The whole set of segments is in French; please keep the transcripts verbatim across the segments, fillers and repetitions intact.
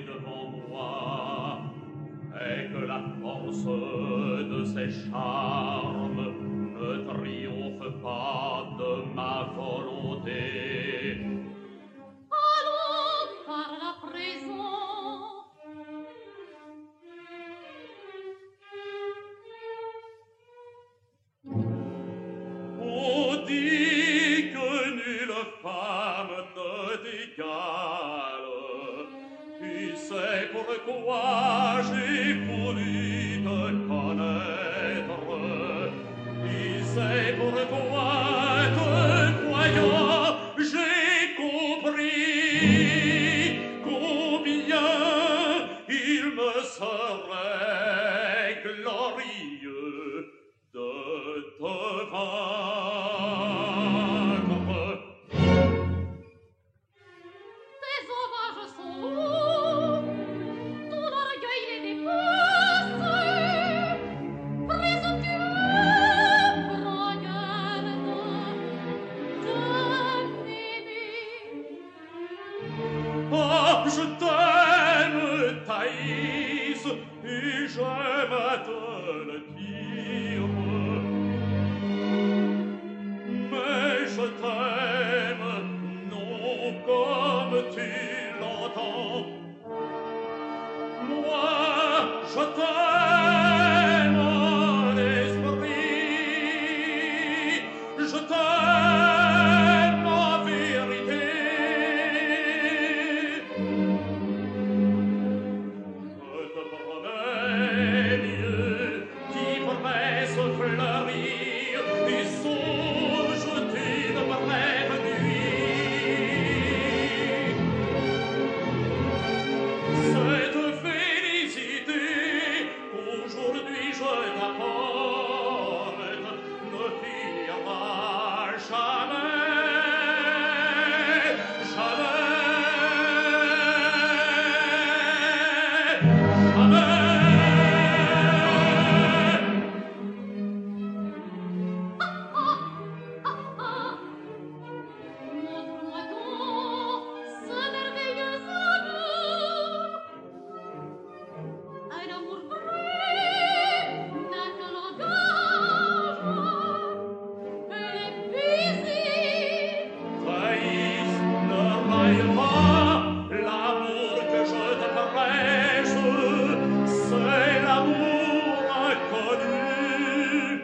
devant moi, et que la force de ses charmes ne triomphe pas de ma volonté. Allons, parle à présent. On dit que nulle femme ne t'égale. Tu sais pourquoi j'ai voulu te connaître. Tu sais pourquoi, te voyant, j'ai compris combien il me serait glorieux de te vaincre. Tes sauvages sont hauts, ton orgueil les dépasse. Présomptueux, bragueur de m'aimer. Ah, je t'aime, Thaïs, et j'aime à te le dire. Mais je t'aime, non comme tu l'entends. Moi, je t'aime en esprit, je t'aime en vérité. Je te promets lieu qui promesse fleurir et songe d'une brève nuit. Cette félicité qu'aujourd'hui je t'apporte ne finira jamais, jamais, jamais. Montre-moi donc ce merveilleux amour. Un amour vrai n'a que langage et baiser. Thaïs, ne raille pas l'amour que je te prêche, c'est l'amour inconnu.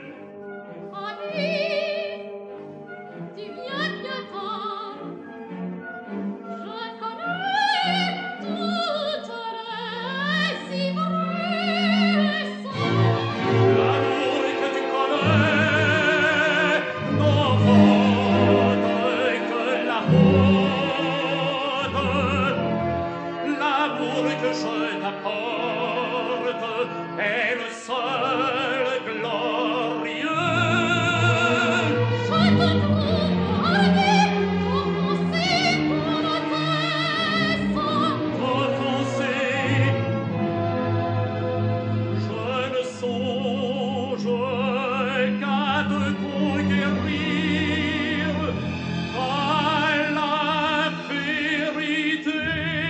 Ami, tu viens bien tard. Je connais toutes les ivresses. L'amour que tu connais n'en vaut que la faute. L'amour que je t'apporte est le seul glorieux. Je te trouve hardi, offensé, politesse. Offensé, je ne songe qu'à te conquérir à la vérité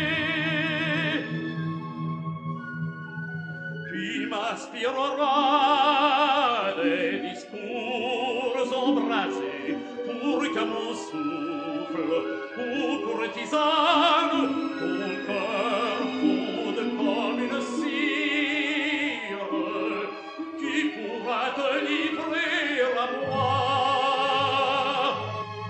qui m'inspirera des discours embrasés pour que mon souffle ou courtisane ton cœur fonde comme une cire qui pourra te livrer à moi,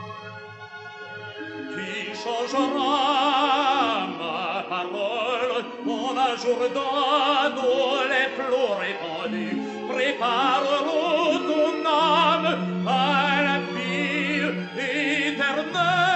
qui changera ma parole en un Jourdain dont les flots répandus prépareront ton âme à la vie éternelle.